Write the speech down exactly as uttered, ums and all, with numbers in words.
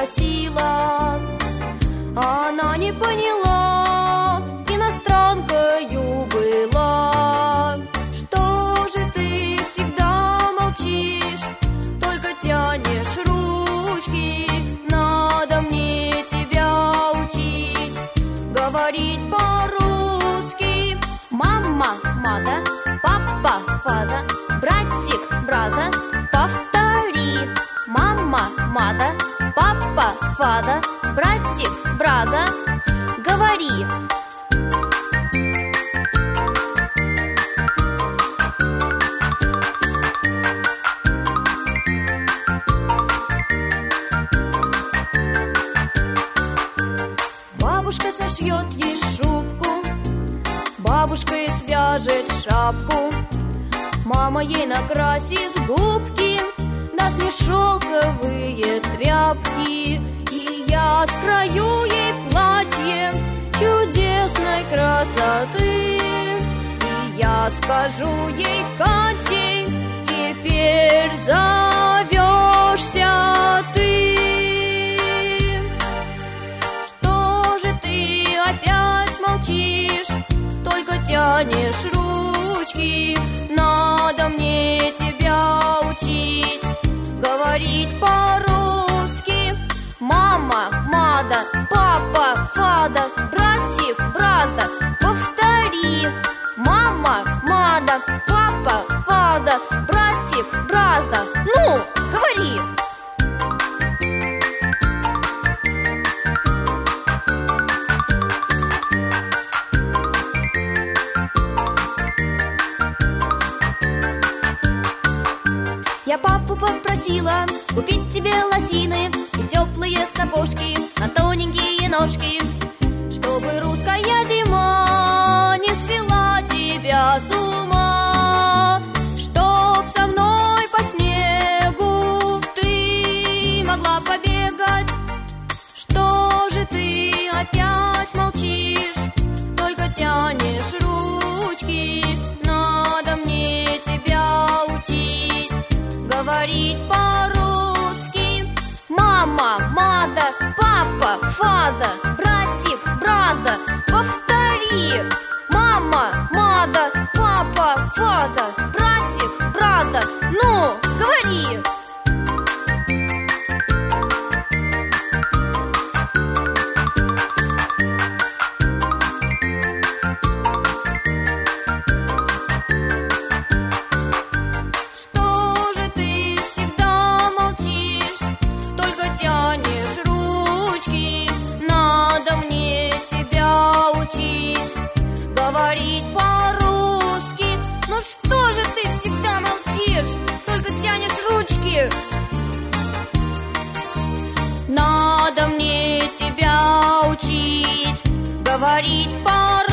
спросила. Она не поняла, иностранкою была. Что же ты всегда молчишь, только тянешь ручки? Надо мне тебя учить говорить по-русски. Мама, мада, папа, фада, братик, брата. Повтори. Мама, мада, папа, фада, братик, брата. Говори. Бабушка сошьет ей шубку, бабушка ей свяжет шапку, мама ей накрасит губки, даст мне шелковые тряпки. И я скрою ей платье чудесной красоты. И я скажу ей: Катей, теперь зовешься ты. Что же ты опять молчишь, только тянешь ручки? Надо мне тебя учить говорить по-русски. Мама, мада, папа, фада, братик, брата. Повтори. Мама, мада, папа, фада, братик, брата. Ну, говори. Я папу попросила купить тебе лосины и теплые сапожки на тоненькие ножки, чтобы русская зима не свела тебя с ума, чтоб со мной по снегу ты могла побегать. Что же ты опять молчишь, только тянешь ручки? Надо мне тебя учить говорить по-русски. Мама, мада, папа, фада, братик, брата. Повтори. Мама, мада, папа, фада, братик, брата. Ну, говори. Говорить по-русски. Ну что же ты всегда молчишь, только тянешь ручки? Надо мне тебя учить говорить по-русски.